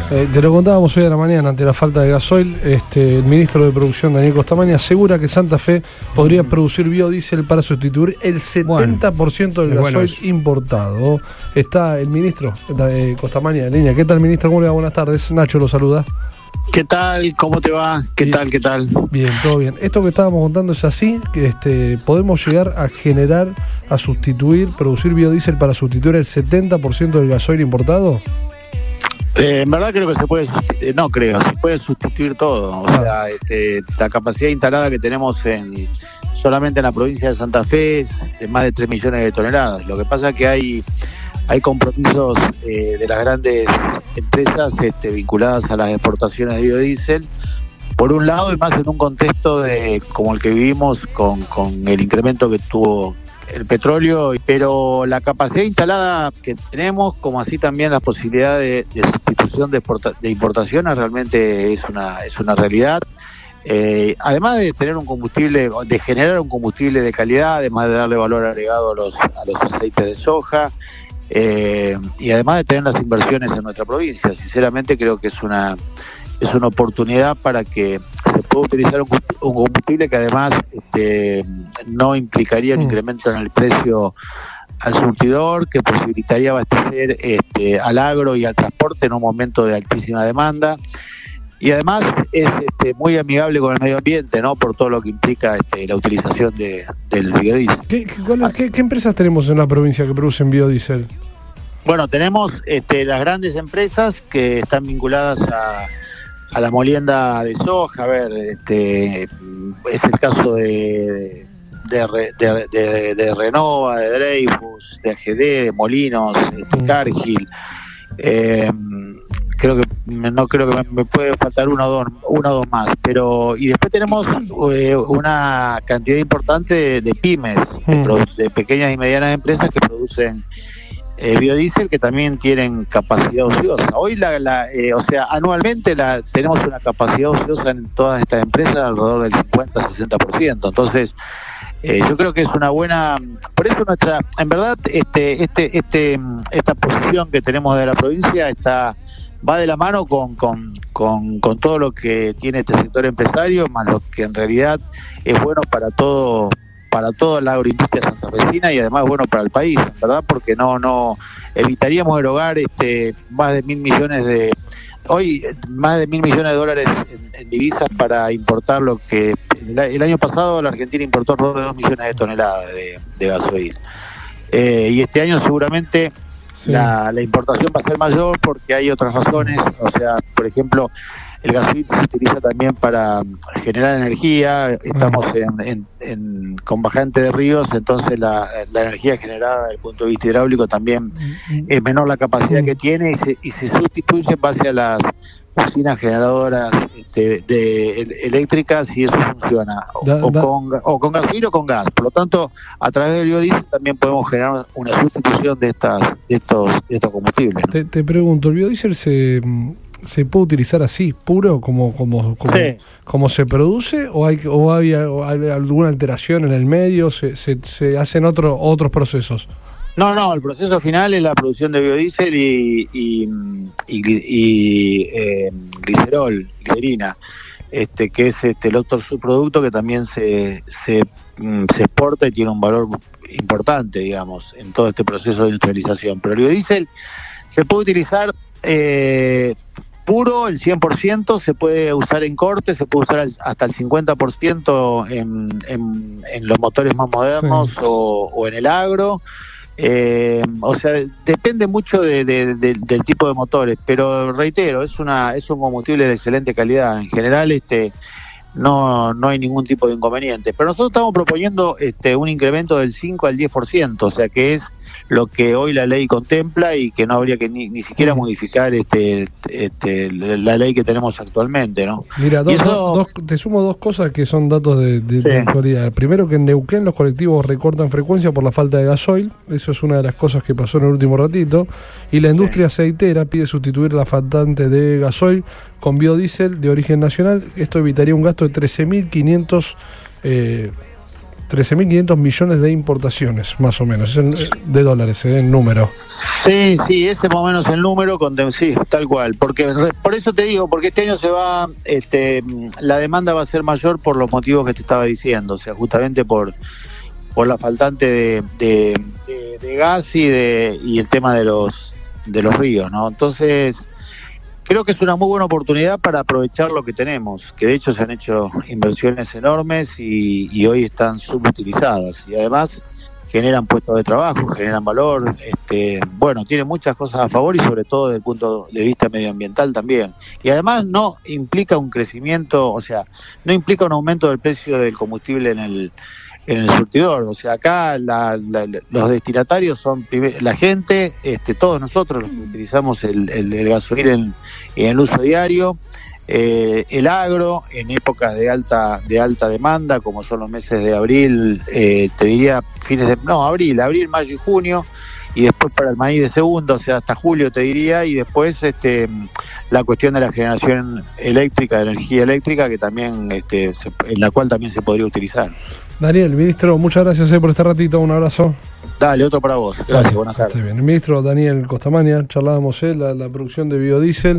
Te lo contábamos hoy a la mañana, ante la falta de gasoil, el ministro de Producción, Daniel Costamagna, asegura que Santa Fe podría producir biodiesel para sustituir el 70% del gasoil importado. Está el ministro Costamagna en línea. ¿Qué tal, ministro? ¿Cómo le va? Buenas tardes. Nacho lo saluda. ¿Qué tal? ¿Cómo te va? ¿Qué tal? Bien, todo bien. Esto que estábamos contando es así, que podemos llegar a generar, a sustituir, producir biodiesel para sustituir el 70% del gasoil importado. En verdad creo que se puede, se puede sustituir todo. O sea, la capacidad instalada que tenemos solamente en la provincia de Santa Fe es de más de 3 millones de toneladas. Lo que pasa es que hay compromisos de las grandes empresas vinculadas a las exportaciones de biodiesel, por un lado, y más en un contexto como el que vivimos con el incremento que tuvo el petróleo, pero la capacidad instalada que tenemos, como así también las posibilidades de sustitución de importaciones, realmente es una realidad. Además de tener un combustible, de generar un combustible de calidad, además de darle valor agregado a los aceites de soja, y además de tener las inversiones en nuestra provincia. Sinceramente creo que es una oportunidad para que se pueda utilizar un combustible que además no implicaría un incremento en el precio al surtidor, que posibilitaría abastecer al agro y al transporte en un momento de altísima demanda, y además es muy amigable con el medio ambiente, ¿no? Por todo lo que implica la utilización del biodiesel. ¿Qué empresas tenemos en la provincia que producen biodiesel? Bueno, tenemos las grandes empresas que están vinculadas a la molienda de soja. A ver, es el caso de Renova, de Dreyfus, de AGD, de Molinos, Cargill. No creo que me puede faltar una o dos más, y después tenemos una cantidad importante de pymes, de pequeñas y medianas empresas que producen biodiesel, que también tienen capacidad ociosa. Hoy anualmente tenemos una capacidad ociosa en todas estas empresas alrededor del 50-60%. Entonces yo creo que es una buena, por eso en verdad esta posición que tenemos de la provincia va de la mano con todo lo que tiene este sector empresario, más lo que en realidad es bueno para toda la agroindustria santafesina, y además bueno para el país, ¿verdad? Porque no evitaríamos erogar más de 1.000 millones de dólares en divisas para importar lo que el año pasado la Argentina importó alrededor de 2 millones de toneladas de gasoil, y este año seguramente la importación va a ser mayor porque hay otras razones. O sea, por ejemplo, el gasoil se utiliza también para generar energía. Estamos con bajante de ríos, entonces la energía generada desde el punto de vista hidráulico también es menor la capacidad que tiene, y se sustituye en base a las usinas generadoras eléctricas, y eso funciona o con gasoil o con gas. Por lo tanto, a través del biodiesel también podemos generar una sustitución de estos combustibles, ¿no? Te pregunto, ¿el biodiesel se puede utilizar así, puro, como se produce, o hay alguna alteración en el medio? ¿Se hacen otros procesos? No, el proceso final es la producción de biodiesel y glicerina, que es el otro subproducto que también se exporta y tiene un valor importante, digamos, en todo este proceso de industrialización. Pero el biodiesel se puede utilizar puro, el 100%, se puede usar en corte, se puede usar hasta el 50% en los motores más modernos, o en el agro. O sea, depende mucho del tipo de motores, pero reitero, es un combustible de excelente calidad. En general no hay ningún tipo de inconveniente, pero nosotros estamos proponiendo un incremento del 5 al 10%, o sea que es lo que hoy la ley contempla, y que no habría que ni siquiera modificar la ley que tenemos actualmente, ¿no? Mira, te sumo dos cosas que son datos de actualidad. Primero, que en Neuquén los colectivos recortan frecuencia por la falta de gasoil. Eso es una de las cosas que pasó en el último ratito. Y la industria aceitera pide sustituir la faltante de gasoil con biodiesel de origen nacional. Esto evitaría un gasto de 13.500 13.500 millones de importaciones, más o menos, de dólares, en número. Sí, ese más o menos el número, sí, tal cual. Porque por eso te digo, porque este año la demanda va a ser mayor por los motivos que te estaba diciendo, o sea, justamente por la faltante de gas y el tema de los ríos, ¿no? Entonces, creo que es una muy buena oportunidad para aprovechar lo que tenemos, que de hecho se han hecho inversiones enormes y hoy están subutilizadas, y además generan puestos de trabajo, generan valor, tiene muchas cosas a favor y sobre todo desde el punto de vista medioambiental también. Y además no implica un crecimiento, o sea, no implica un aumento del precio del combustible en el surtidor. O sea, acá los destinatarios son la gente, todos nosotros los que utilizamos el gasoil en el uso diario, el agro en épocas de alta demanda, como son los meses de abril, te diría abril, mayo y junio, y después para el maíz de segunda, o sea, hasta julio te diría, y después la cuestión de la generación eléctrica, de energía eléctrica, que también en la cual también se podría utilizar. Daniel, ministro, muchas gracias por este ratito, un abrazo. Dale, otro para vos. Gracias, buenas tardes. Bien. El ministro Daniel Costamaña, charlábamos la producción de biodiesel.